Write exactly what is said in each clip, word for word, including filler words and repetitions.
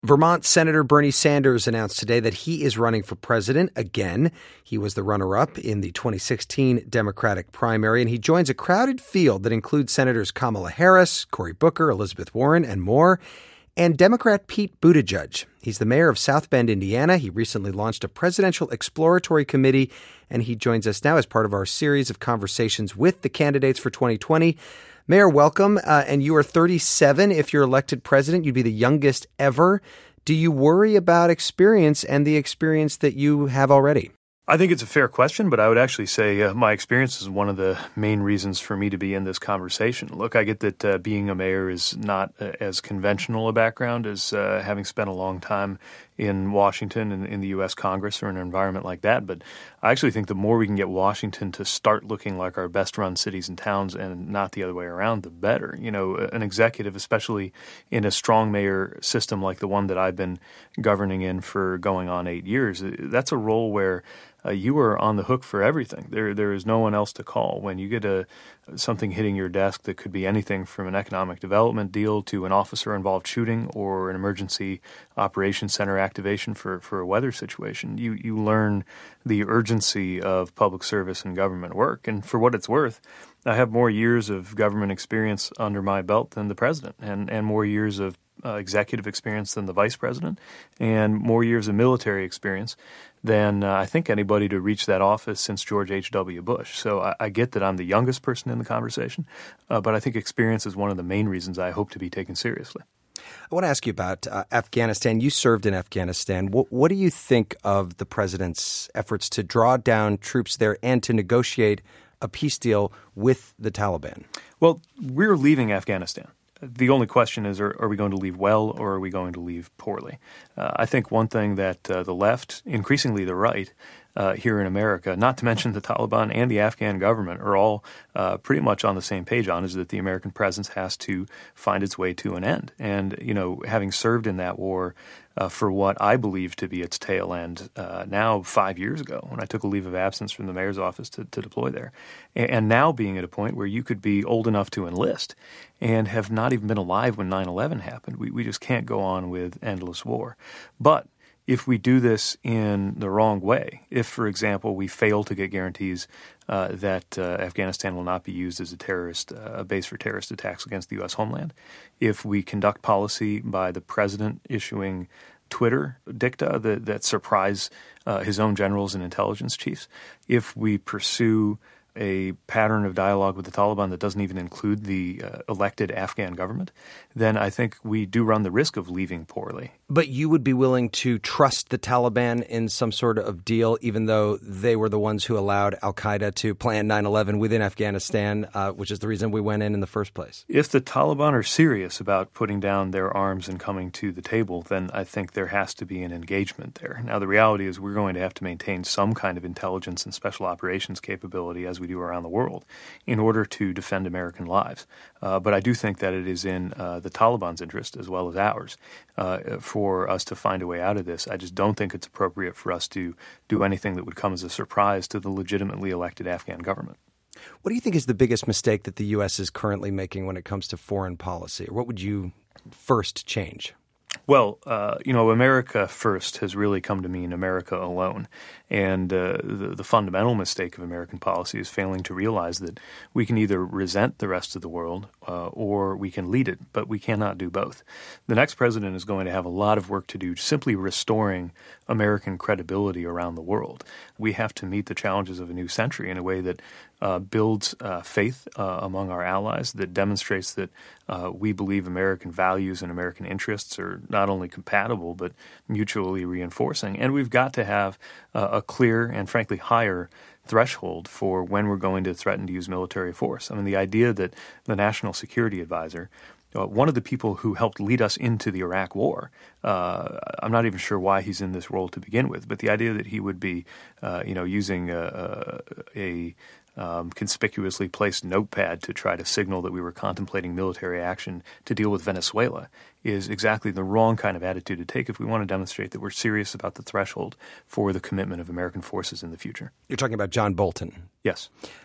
Vermont Senator Bernie Sanders announced today that he is running for president again. He was the runner-up in the twenty sixteen Democratic primary, and he joins a crowded field that includes Senators Kamala Harris, Cory Booker, Elizabeth Warren, and more, and Democrat Pete Buttigieg. He's the mayor of South Bend, Indiana. He recently launched a presidential exploratory committee, and he joins us now as part of our series of conversations with the candidates for twenty twenty. Mayor, welcome. Uh, and you are thirty-seven. If you're elected president, you'd be the youngest ever. Do you worry about experience and the experience that you have already? I think it's a fair question, but I would actually say uh, my experience is one of the main reasons for me to be in this conversation. Look, I get that uh, being a mayor is not uh, as conventional a background as uh, having spent a long time in Washington and in the U S Congress or in an environment like that. But I actually think the more we can get Washington to start looking like our best-run cities and towns and not the other way around, the better. You know, an executive, especially in a strong mayor system like the one that I've been governing in for going on eight years, that's a role where Uh, you are on the hook for everything. There, there is no one else to call. When you get a something hitting your desk that could be anything from an economic development deal to an officer-involved shooting or an emergency operations center activation for, for a weather situation, you, you learn the urgency of public service and government work. And for what it's worth, I have more years of government experience under my belt than the president, and, and more years of uh, executive experience than the vice president, and more years of military experience than uh, I think anybody to reach that office since George H W. Bush. So I, I get that I'm the youngest person in the conversation, uh, but I think experience is one of the main reasons I hope to be taken seriously. I want to ask you about uh, Afghanistan. You served in Afghanistan. What, what do you think of the president's efforts to draw down troops there and to negotiate a peace deal with the Taliban? Well, we're leaving Afghanistan. The only question is, are, are we going to leave well or are we going to leave poorly? Uh, I think one thing that uh, the left, increasingly the right, uh, here in America, not to mention the Taliban and the Afghan government, are all uh, pretty much on the same page on, is that the American presence has to find its way to an end. And, you know, having served in that war uh, for what I believe to be its tail end uh, now five years ago when I took a leave of absence from the mayor's office to, to deploy there, and, and now being at a point where you could be old enough to enlist and have not even been alive when nine eleven happened. We, we just can't go on with endless war. But if we do this in the wrong way, if, for example, we fail to get guarantees uh, that uh, Afghanistan will not be used as a terrorist uh, a base for terrorist attacks against the U S homeland, if we conduct policy by the president issuing Twitter dicta that, that surprise uh, his own generals and intelligence chiefs, if we pursue a pattern of dialogue with the Taliban that doesn't even include the uh, elected Afghan government, then I think we do run the risk of leaving poorly. But you would be willing to trust the Taliban in some sort of deal, even though they were the ones who allowed al-Qaeda to plan nine eleven within Afghanistan, uh, which is the reason we went in in the first place? If the Taliban are serious about putting down their arms and coming to the table, then I think there has to be an engagement there. Now, the reality is we're going to have to maintain some kind of intelligence and special operations capability, as we do around the world, in order to defend American lives. Uh, but I do think that it is in uh, the Taliban's interest, as well as ours, uh, for us to find a way out of this. I just don't think it's appropriate for us to do anything that would come as a surprise to the legitimately elected Afghan government. What do you think is the biggest mistake that the U S is currently making when it comes to foreign policy? Or what would you first change? Well, uh, you know, America first has really come to mean America alone. And uh, the, the fundamental mistake of American policy is failing to realize that we can either resent the rest of the world uh, or we can lead it, but we cannot do both. The next president is going to have a lot of work to do simply restoring American credibility around the world. We have to meet the challenges of a new century in a way that uh, builds uh, faith uh, among our allies, that demonstrates that uh, we believe American values and American interests are not only compatible but mutually reinforcing. And we've got to have uh, a clear and frankly higher threshold for when we're going to threaten to use military force. I mean, the idea that the National Security Advisor, uh, one of the people who helped lead us into the Iraq War, uh, I'm not even sure why he's in this role to begin with, but the idea that he would be, uh, you know, using a, a, a um, conspicuously placed notepad to try to signal that we were contemplating military action to deal with Venezuela is exactly the wrong kind of attitude to take if we want to demonstrate that we're serious about the threshold for the commitment of American forces in the future. You're talking about John Bolton. Yes.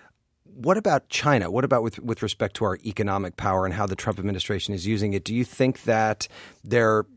What about China? What about with, with respect to our economic power and how the Trump administration is using it? Do you think that they're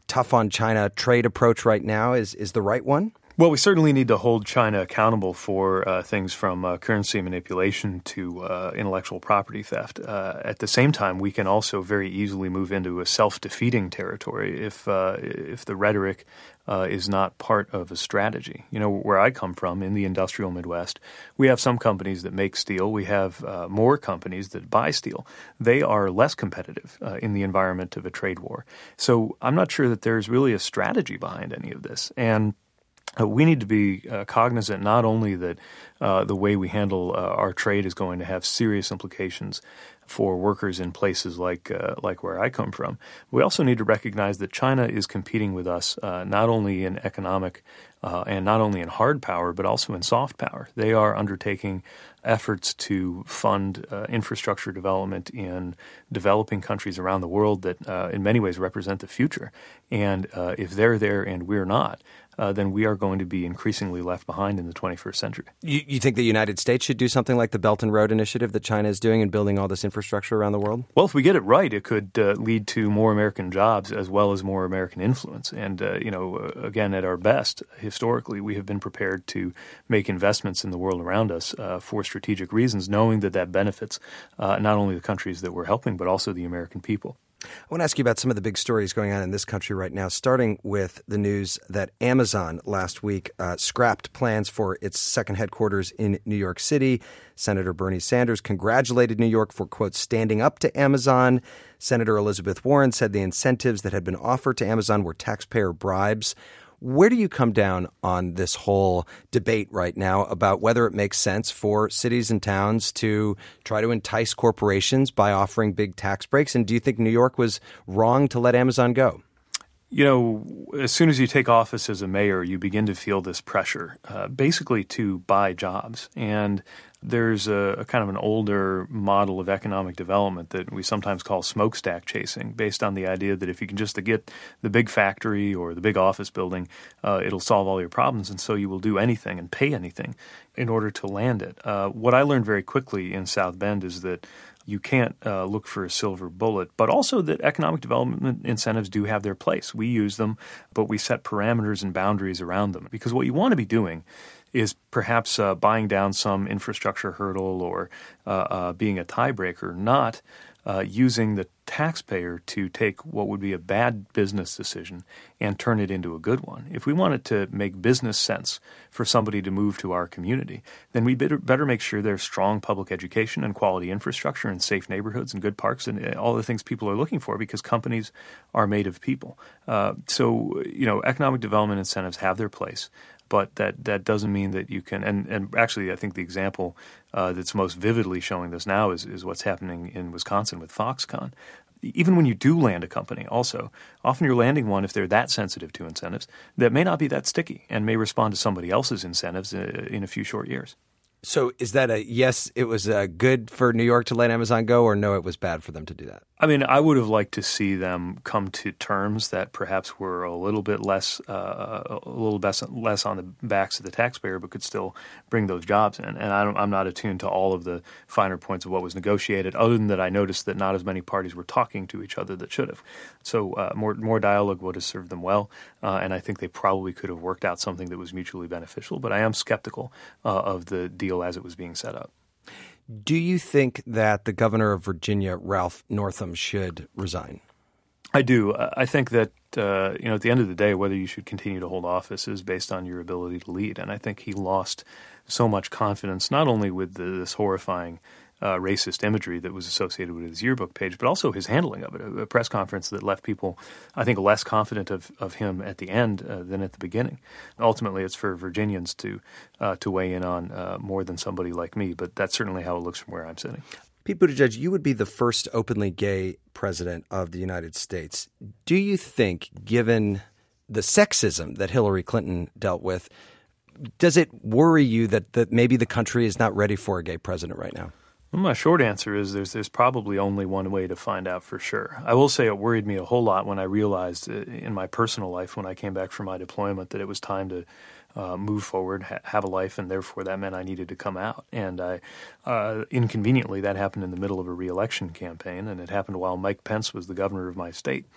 tough on China trade approach right now is, is the right one? Well, we certainly need to hold China accountable for uh, things from uh, currency manipulation to uh, intellectual property theft. Uh, at the same time, we can also very easily move into a self-defeating territory if uh, if the rhetoric uh, is not part of a strategy. You know, where I come from in the industrial Midwest, we have some companies that make steel. We have uh, more companies that buy steel. They are less competitive uh, in the environment of a trade war. So I'm not sure that there's really a strategy behind any of this. And Uh, we need to be uh, cognizant not only that uh, the way we handle uh, our trade is going to have serious implications for workers in places like uh, like where I come from. We also need to recognize that China is competing with us uh, not only in economic uh, and not only in hard power, but also in soft power. They are undertaking efforts to fund uh, infrastructure development in developing countries around the world that uh, in many ways represent the future. And uh, if they're there and we're not, Uh, then we are going to be increasingly left behind in the twenty-first century. You, you think the United States should do something like the Belt and Road Initiative that China is doing in building all this infrastructure around the world? Well, if we get it right, it could uh, lead to more American jobs as well as more American influence. And, uh, you know, uh, again, at our best, historically, we have been prepared to make investments in the world around us uh, for strategic reasons, knowing that that benefits uh, not only the countries that we're helping, but also the American people. I want to ask you about some of the big stories going on in this country right now, starting with the news that Amazon last week uh, scrapped plans for its second headquarters in New York City. Senator Bernie Sanders congratulated New York for, quote, standing up to Amazon. Senator Elizabeth Warren said the incentives that had been offered to Amazon were taxpayer bribes. Where do you come down on this whole debate right now about whether it makes sense for cities and towns to try to entice corporations by offering big tax breaks? And do you think New York was wrong to let Amazon go? You know, as soon as you take office as a mayor, you begin to feel this pressure, uh, basically to buy jobs. And there's a, a kind of an older model of economic development that we sometimes call smokestack chasing, based on the idea that if you can just get the big factory or the big office building, uh, it'll solve all your problems. And so you will do anything and pay anything in order to land it. Uh, what I learned very quickly in South Bend is that you can't uh, look for a silver bullet, but also that economic development incentives do have their place. We use them, but we set parameters and boundaries around them. Because what you want to be doing is perhaps uh, buying down some infrastructure hurdle or uh, uh, being a tiebreaker, not uh, using the taxpayer to take what would be a bad business decision and turn it into a good one. If we want it to make business sense for somebody to move to our community, then we better, better make sure there's strong public education and quality infrastructure and safe neighborhoods and good parks and all the things people are looking for, because companies are made of people. Uh, so, you know, economic development incentives have their place. But that, that doesn't mean that you can – and and actually I think the example uh, that's most vividly showing this now is, is what's happening in Wisconsin with Foxconn. Even when you do land a company also, often you're landing one, if they're that sensitive to incentives, that may not be that sticky and may respond to somebody else's incentives uh, in a few short years. So is that a yes, it was uh, good for New York to let Amazon go, or no, it was bad for them to do that? I mean, I would have liked to see them come to terms that perhaps were a little bit less, uh, a little less, less on the backs of the taxpayer, but could still bring those jobs in. And I don't, I'm not attuned to all of the finer points of what was negotiated, other than that I noticed that not as many parties were talking to each other that should have. So uh, more more dialogue would have served them well, uh, and I think they probably could have worked out something that was mutually beneficial. But I am skeptical uh, of the deal as it was being set up. Do you think that the governor of Virginia, Ralph Northam, should resign? I do. I think that, uh, you know, at the end of the day, whether you should continue to hold office is based on your ability to lead. And I think he lost so much confidence, not only with the, this horrifying Uh, racist imagery that was associated with his yearbook page, but also his handling of it, a, a press conference that left people, I think, less confident of, of him at the end uh, than at the beginning. Ultimately, it's for Virginians to uh, to weigh in on uh, more than somebody like me, but that's certainly how it looks from where I'm sitting. Pete Buttigieg, you would be the first openly gay president of the United States. Do you think, given the sexism that Hillary Clinton dealt with, does it worry you that, that maybe the country is not ready for a gay president right now? Well, my short answer is there's there's probably only one way to find out for sure. I will say it worried me a whole lot when I realized in my personal life when I came back from my deployment that it was time to uh, move forward, ha- have a life, and therefore that meant I needed to come out. And I, uh, inconveniently, that happened in the middle of a re-election campaign, and it happened while Mike Pence was the governor of my state.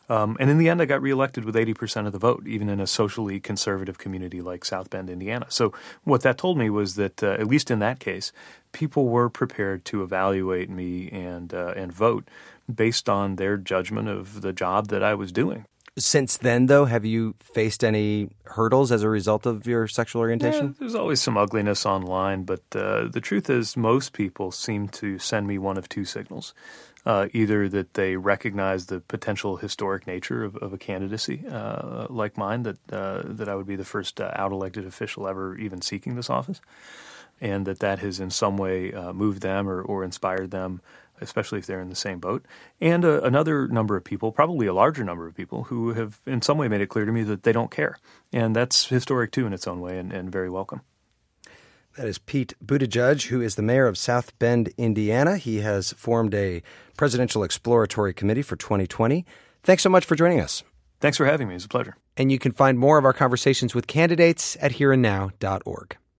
Um, and in the end, I got reelected with eighty percent of the vote, even in a socially conservative community like South Bend, Indiana. So what that told me was that, uh, at least in that case, people were prepared to evaluate me and uh, and vote based on their judgment of the job that I was doing. Since then, though, have you faced any hurdles as a result of your sexual orientation? Yeah, there's always some ugliness online, but uh, the truth is most people seem to send me one of two signals. Uh, either that they recognize the potential historic nature of, of a candidacy uh, like mine, that uh, that I would be the first uh, out-elected official ever even seeking this office, and that that has in some way uh, moved them or, or inspired them, especially if they're in the same boat. And uh, another number of people, probably a larger number of people, who have in some way made it clear to me that they don't care. And that's historic too in its own way and, and very welcome. That is Pete Buttigieg, who is the mayor of South Bend, Indiana. He has formed a presidential exploratory committee for twenty twenty. Thanks so much for joining us. Thanks for having me. It's a pleasure. And you can find more of our conversations with candidates at here and now dot org.